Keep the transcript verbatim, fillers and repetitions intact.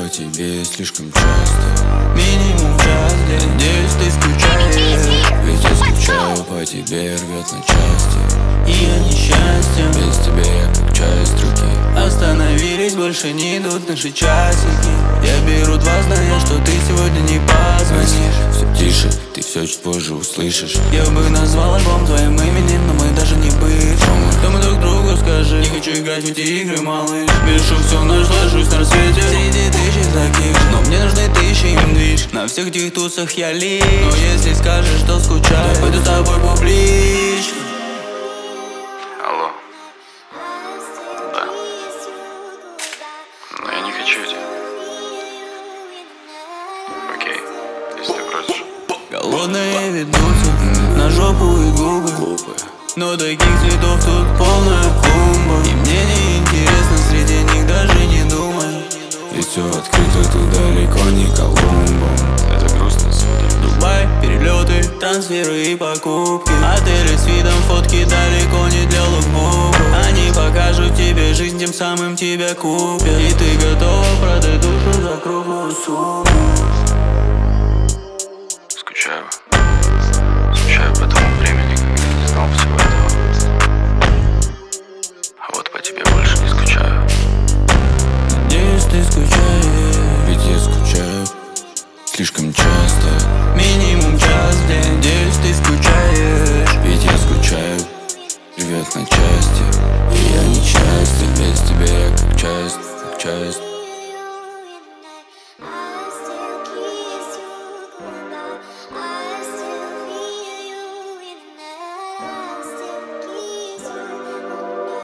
по тебе слишком часто. Минимум час, где надеюсь, ты скучаешь. Ведь я скучаю по тебе, рвет на части. И я несчастьем, без тебя я как часть руки. Остановились, больше не идут наши часики. Я беру два, зная, что ты сегодня не позвонишь. Все тише, ты все чуть позже услышишь. Я бы назвал альбом твоим именем, но мы даже не бывшие. Что мы друг другу скажи? Не хочу играть в эти игры, малыш. Пишу всю ночь, ложусь на рассвете среди тысячи таких, но мне нужны тысячи им движ. На всех этих тусах я лишь. Но если скажешь, что скучаю, я пойду с тобой публично. Алло. Да. Но я не хочу тебя. Окей, если ты просишь. Голодные ведутся на жопу и губы. Глупые. Но таких цветов тут полная клумба. И мне не интересно, среди них даже не думай. Ведь все открыто, тут далеко не Колумбо. Это грустно, судя. Дубай, перелеты, трансферы и покупки. Отели с видом, фотки далеко не для лукбука. Они покажут тебе жизнь, тем самым тебя купят. И ты готова продать душу за круглую сумму. Скучаю. Скучаю по тому времени, когда не знал всего этого. А вот по тебе больше не скучаю. Надеюсь, ты скучаешь. Ведь я скучаю слишком часто. Минимум час, где надеюсь, ты скучаешь. Ведь я скучаю, рвет на части. И я не часть, без тебя я как часть, как часть.